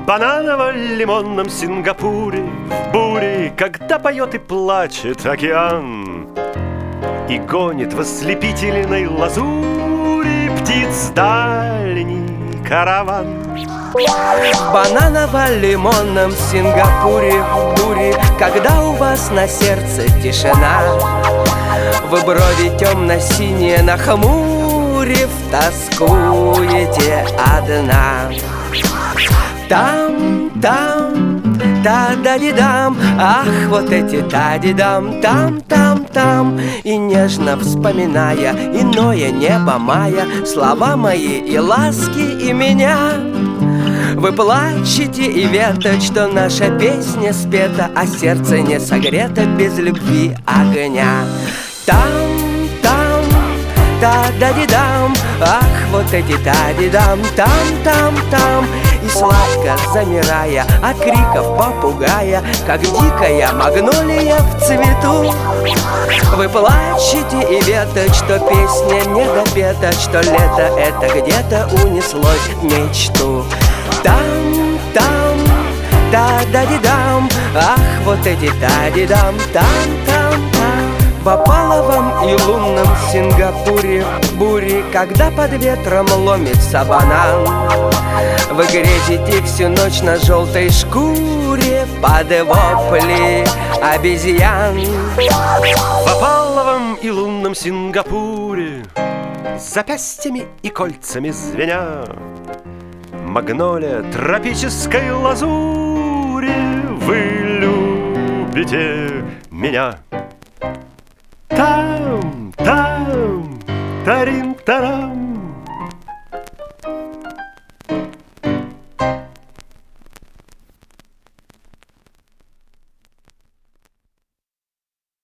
бананово-лимонном Сингапуре, в буре, когда поет и плачет океан, и гонит в ослепительной лазури птиц дальний караван. В бананово-лимонном Сингапуре, в буре, когда у вас на сердце тишина, вы брови темно-синие нахмурив, тоскуете одна. Там, та-да-ди-дам, ах, вот эти та-ди-дам, там. И нежно вспоминая иное небо мая, слова мои и ласки, и меня, вы плачете и веточь, что наша песня спета, а сердце не согрето без любви огня. Там, та-да-ди-дам, ах, вот эти та-ди-дам, там. И сладко замирая от криков попугая, как дикая магнолия в цвету, вы плачете и веточь, что песня не допета, что лето это где-то унеслось в мечту. Там, та-да-ди-дам, ах, вот эти та-ди-дам, там. В опаловом и лунном Сингапуре, бури, когда под ветром ломится банан, вы грезите всю ночь на желтой шкуре под вопли обезьян. В опаловом и лунном Сингапуре, запястьями и кольцами звеня, магнолия тропической лазури, вы любите меня. Там, тарим-тарам,